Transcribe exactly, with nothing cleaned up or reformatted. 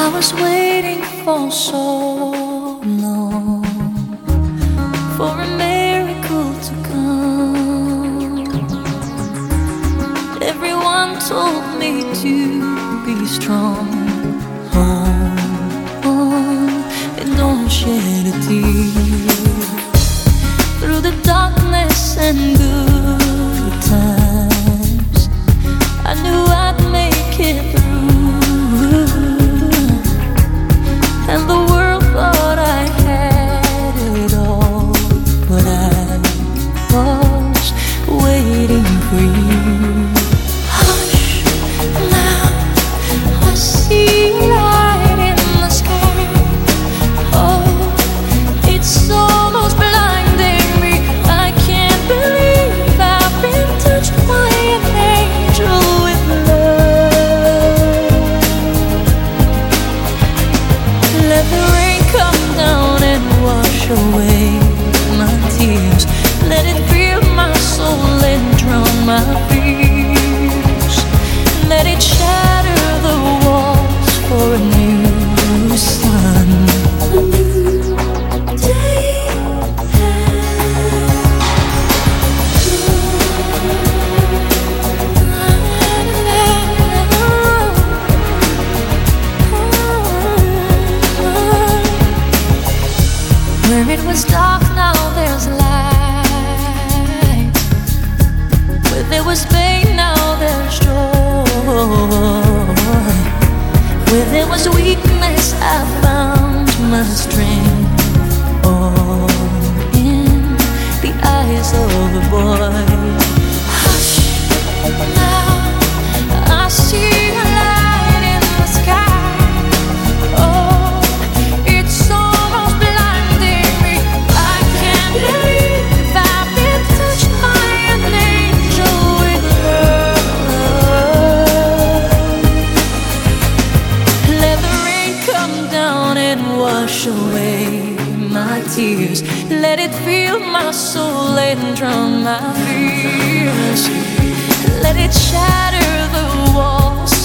was waiting for so long for a miracle to come. Everyone told me to be strong. Hold on and don't shed a tear. Through the darkness and good times, I knew I'd make it through. And the world thought I had it all, but I was waiting for you. Hush, now I see light in the sky. Oh, it's almost blinding me. I can't believe I've been touched by an angel with love. Let the rain come down and wash away my tears. Let it fill my soul and drown my fears. Let it shatter the walls for a new sun. A new day where it was dark, now there's light. Where there was pain, now there's joy. Where there was weakness, I found my strength. All in the eyes of a boy. Hush, now I see a light in the sky. Oh, it's almost blinding me. I can't believe I've been touched by an angel with love. Let the rain come down and wash away my tears. Let it fill my soul and drown my fears. Let it shatter the walls